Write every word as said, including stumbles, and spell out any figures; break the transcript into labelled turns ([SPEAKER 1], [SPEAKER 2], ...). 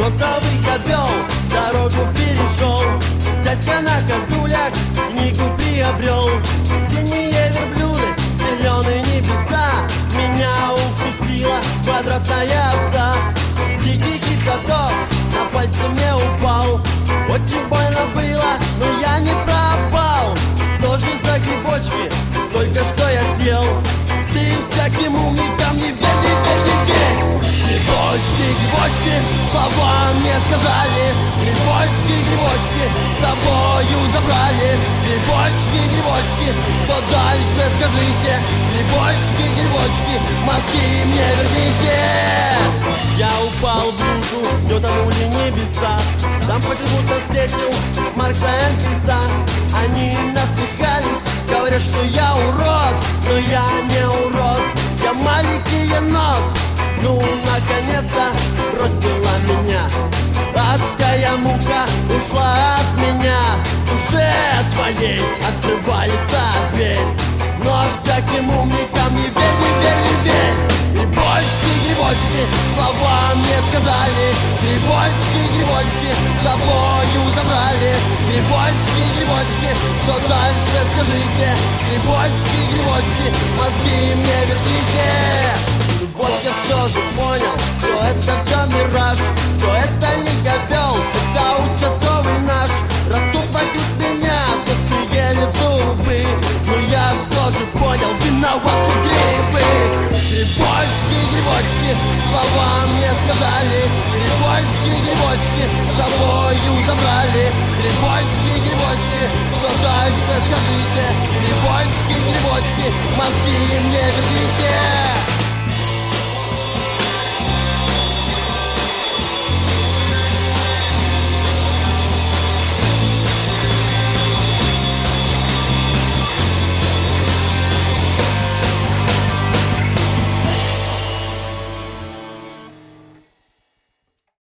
[SPEAKER 1] розовый кобел дорогу перешел. Дядька на ходулях книгу приобрел. Синие верблюды, зеленые небеса, меня укусила квадратная оса. Дикий каток на пальце мне упал. Очень больно было, но я не пропал. Что же за грибочки только что я съел? Ты всяким умникам не верь, не верь, не верь. Грибочки, грибочки, слова мне сказали. Грибочки, грибочки, с собою забрали. Грибочки, грибочки, что дальше скажите? Грибочки, грибочки, мозги мне верните. Я упал в лужу, не утонули небеса. Там почему-то встретил Маркса и Энгельса. Они насмехались, говорят, что я урод. Но я не урод, я маленький енот. Ну, наконец-то бросила меня. Адская мука ушла от меня. Уже твоей открывается дверь. Но всяким умникам не верь, не верь, не верь. Грибочки, грибочки, слова мне сказали. Грибочки, грибочки, с собою забрали. Грибочки, грибочки, что дальше скажите? Грибочки, грибочки, мозги мне верните. Вот я все же понял, что это все мираж, что это не кобел, это участковый наш. Растут вокруг меня состыели дубы, но я все же понял, виноваты грибы. Грибочки, грибочки, слова мне сказали. Грибочки, грибочки, с собою забрали. Грибочки, грибочки, что дальше скажите? Грибочки, грибочки, мозги мне верните.